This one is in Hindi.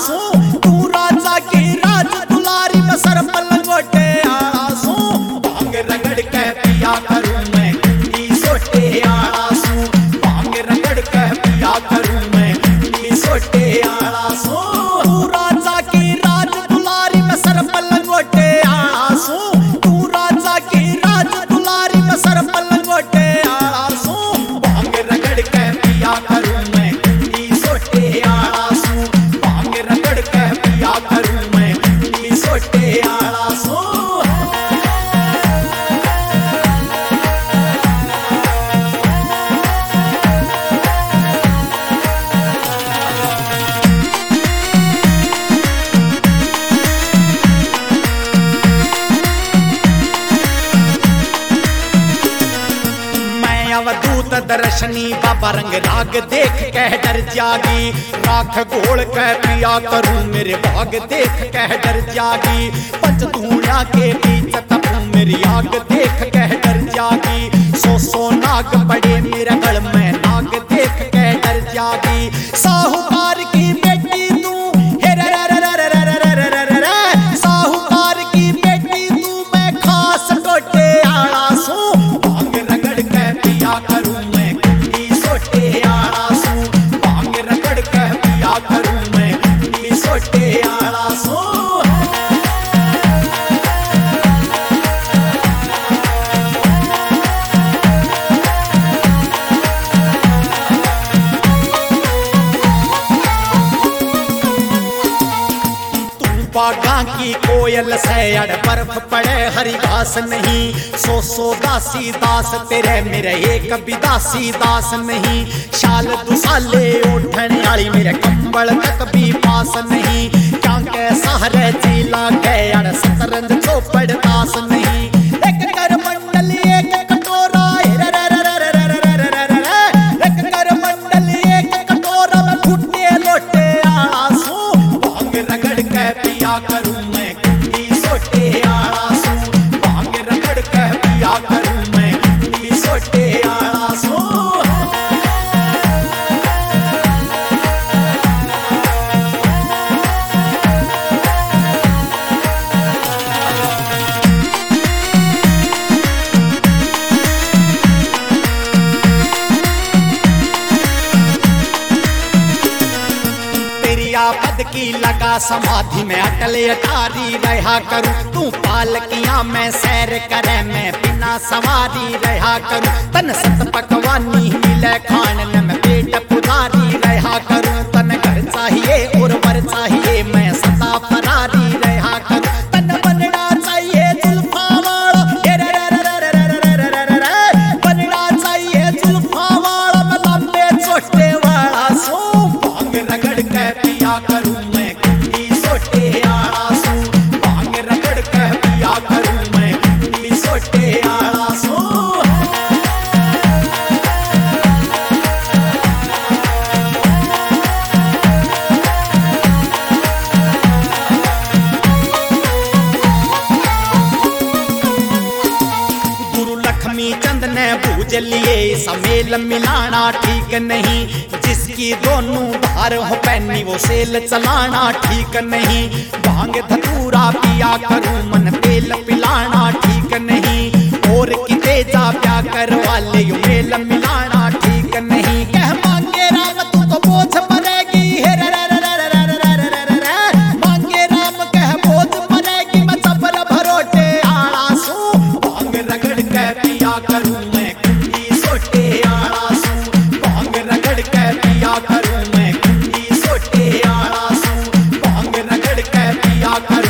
सू तू राजा की राज दुलारी बसर पलंगोटे आड़ा सू भांग रगड़ के पिया करूं मैं कुंडी सोटे आड़ा सू भांग रगड़ के पिया करूं मैं कुंडी सोटे आड़ा सू तू राजा की राज दुलारी बसर पलंगोटे आड़ा सू तू राजा की राज दुलारी बसर पलंगोटे आड़ा सू भांग रगड़ के पिया करूं मैं कुंडी सोटे आड़ा सू भांग रगड़ के पिया करूं मैं कुंडी सोटे आड़ा सू अवधूत दर्शनी बाबा रंग राग देख कह डर जागी राख घोल कह पिया करूं मेरे भाग देख कह डर जागी पंचतूणा के बीच तपू मेरी आग देख कह डर जागी सो नाग बड़े मेरे गल में नाग देख कह डर जागी साहूकार की बेटी तू साहूकार की बेटी तू मैं खास टोटे आड़ा सू भांग रगड़ के पिया करूं मैं कुंडी सोटे आड़ा सू भांग रगड़ के पिया करूं मैं कुंडी सोटे आड़ा सू बागा की कोयल से अड़ बर्फ पड़े हरी घास नहीं सो दासी दास तेरे मेरे एक भी दासी दास नहीं शाल दुसाले उठने वाली मेरे कंबल तक भी पास नहीं क्या कैसा हरे जिला गए अड़ सतरंज चौपड़ दास नहीं एक कर मंडल एक कटोरा एक कर मंडल एक कटोरा में फुटे लोटे आड़ा सू भांग रगड़ के पिया करूं मैं कुंडी सोटे आड़ा सू भांग रगड़ के पिया करूं मैं कुंडी सोटे आड़ा सू पद की लगा समाधि में अटल अटारी रहा करूं तू पालकियां में सैर करे मैं बिना सवारी रहा करूं तन सत पकवानी मिले खाने में पेट पुजारी रहा करूं तन घर चाहिए और वर चाहिए मैं सदा फरारी रहा करूं तन बनना चाहिए जुल्फा वाला बनना चाहिए जुल्फा वाला मैं लंबे छोटे वाला सू भांग रगड़ के पिया करूं मैं कुंडी सोटे आड़ा सू भांग रगड़ के पिया करूं मैं कुंडी सोटे आड़ा सू गुरु लक्ष्मी चंद ने बूझ लिए समेल मिलाना ठीक नहीं जिसकी दोनों धार हो पैनी वो सेल चलाना ठीक नहीं भांग धतूरा पिया करूं मन तेल पिलाना ठीक नहीं और की तेजा प्या कर वाले यू मेल मिलाना ठीक नहीं कह मांगे राम तू तो बोझ पड़ेगी मांगे राम कह बोझ पड़ेगी मैं सबर भरोटे आड़ा सू भांग रगड़ के पिया करूं मैं कुंडी सोटे आड़ा सू भांग रगड़ के पिया करूं मैं कुंडी सोटे आड़ा सू भांग रगड़ के पिया करूं